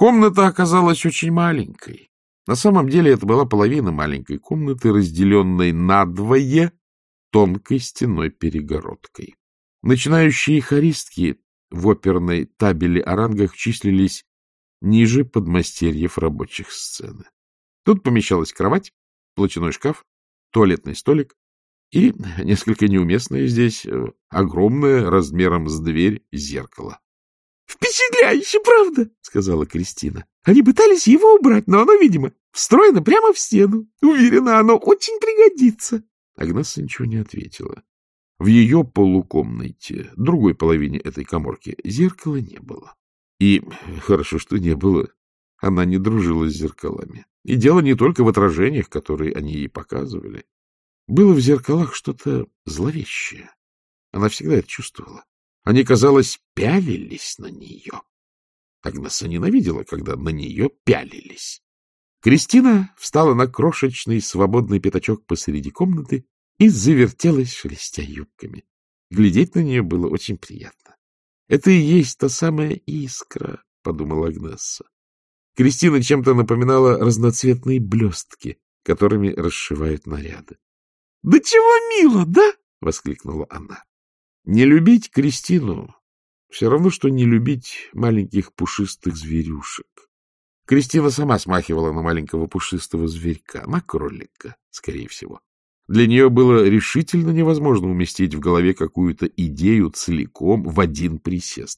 Комната оказалась очень маленькой. На самом деле это была половина маленькой комнаты, разделенной надвое тонкой стенной перегородкой. Начинающие хористки в оперной табели о рангах числились ниже подмастерьев рабочих сцены. Тут помещалась кровать, платяной шкаф, туалетный столик и, несколько неуместное здесь, огромное размером с дверь зеркало. — Впечатляюще, правда? — сказала Кристина. — Они пытались его убрать, но оно, видимо, встроено прямо в стену. Уверена, оно очень пригодится. Агнесса ничего не ответила. В ее полукомнате, другой половине этой каморки, зеркала не было. И хорошо, что не было. Она не дружила с зеркалами. И дело не только в отражениях, которые они ей показывали. Было в зеркалах что-то зловещее. Она всегда это чувствовала. Они, казалось, пялились на нее. Агнесса ненавидела, когда на нее пялились. Кристина встала на крошечный свободный пятачок посреди комнаты и завертелась, шелестя юбками. Глядеть на нее было очень приятно. — Это и есть та самая искра, — подумала Агнесса. Кристина чем-то напоминала разноцветные блестки, которыми расшивают наряды. — Да чего мило, да? — воскликнула она. Не любить Кристину все равно, что не любить маленьких пушистых зверюшек. Кристина сама смахивала на маленького пушистого зверька, на кролика, скорее всего. Для нее было решительно невозможно уместить в голове какую-то идею целиком в один присест.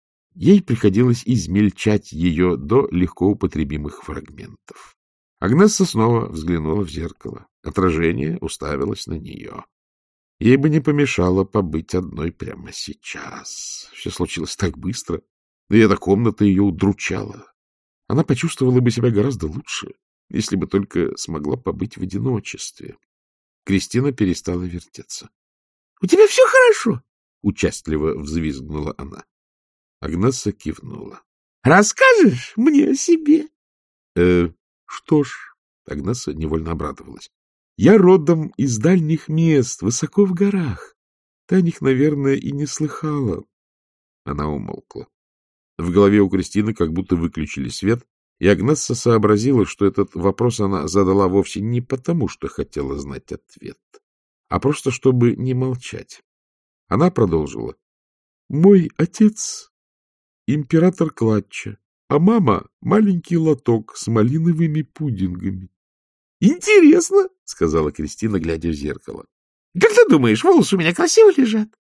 Ей приходилось измельчать ее до легко употребимых фрагментов. Агнесса снова взглянула в зеркало. Отражение уставилось на нее. Ей бы не помешало побыть одной прямо сейчас. Все случилось так быстро, и эта комната ее удручала. Она почувствовала бы себя гораздо лучше, если бы только смогла побыть в одиночестве. Кристина перестала вертеться. — У тебя все хорошо? — участливо взвизгнула она. Агнесса кивнула. — Расскажешь мне о себе? — Что ж, Агнесса невольно обрадовалась. Я родом из дальних мест, высоко в горах. Ты о них, наверное, и не слыхала. Она умолкла. В голове у Кристины как будто выключили свет, и Агнесса сообразила, что этот вопрос она задала вовсе не потому, что хотела знать ответ, а просто чтобы не молчать. Она продолжила. Мой отец — император Клатча, а мама — маленький лоток с малиновыми пудингами. — Интересно, — сказала Кристина, глядя в зеркало. — Как ты думаешь, волосы у меня красиво лежат?